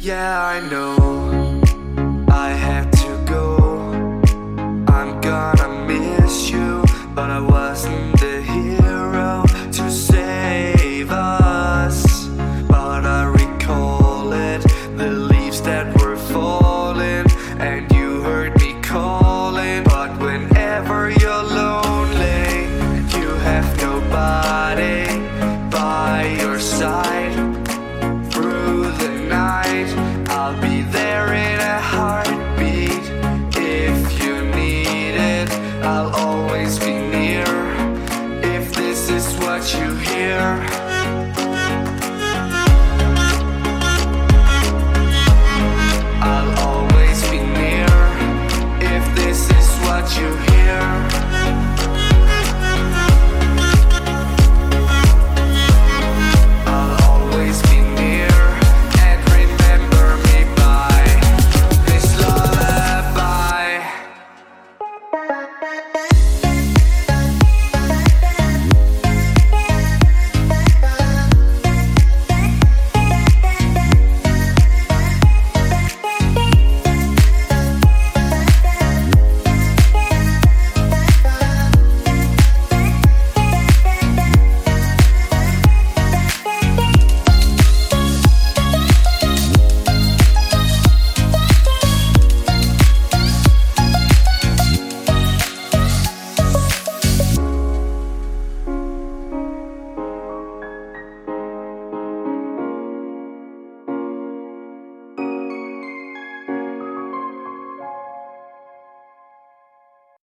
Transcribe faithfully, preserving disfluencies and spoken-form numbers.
Yeah, I know I had to go. I'm gonna miss you, but I wasn't the hero to save us. But I recall it, the leaves that were falling, and you heard me calling. But whenever you're lonely, you have nobody by your side. Through the night, I'll be there in a heartbeat. If you need it, I'll always be near. If this is what you hear,